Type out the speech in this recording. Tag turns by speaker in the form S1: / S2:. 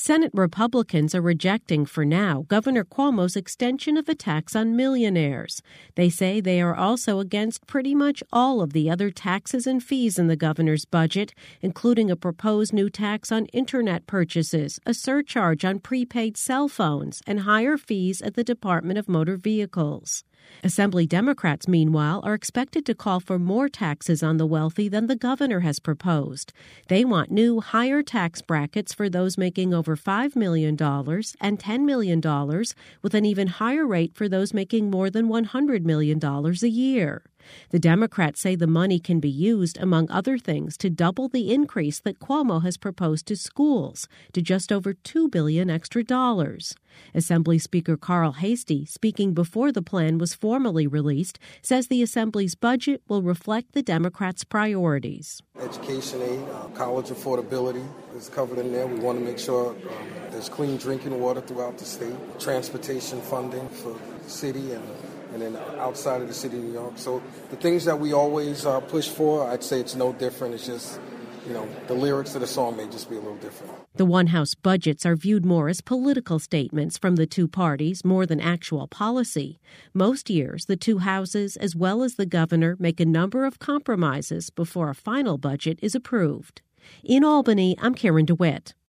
S1: Senate Republicans are rejecting, for now, Governor Cuomo's extension of a tax on millionaires. They say they are also against pretty much all of the other taxes and fees in the governor's budget, including a proposed new tax on Internet purchases, a surcharge on prepaid cell phones, and higher fees at the Department of Motor Vehicles. Assembly Democrats, meanwhile, are expected to call for more taxes on the wealthy than the governor has proposed. They want new, higher tax brackets for those making over $5 million and $10 million, with an even higher rate for those making more than $100 million a year. The Democrats say the money can be used, among other things, to double the increase that Cuomo has proposed to schools, to just over $2 billion extra dollars. Assembly Speaker Carl Heastie, speaking before the plan was formally released, says the Assembly's budget will reflect the Democrats' priorities.
S2: Education aid, college affordability is covered in there. We want to make sure there's clean drinking water throughout the state, transportation funding for the city and then outside of the city of New York. So the things that we always push for, I'd say it's no different. It's just, the lyrics of the song may just be a little different.
S1: The One House budgets are viewed more as political statements from the two parties more than actual policy. Most years, the two houses, as well as the governor, make a number of compromises before a final budget is approved. In Albany, I'm Karen DeWitt.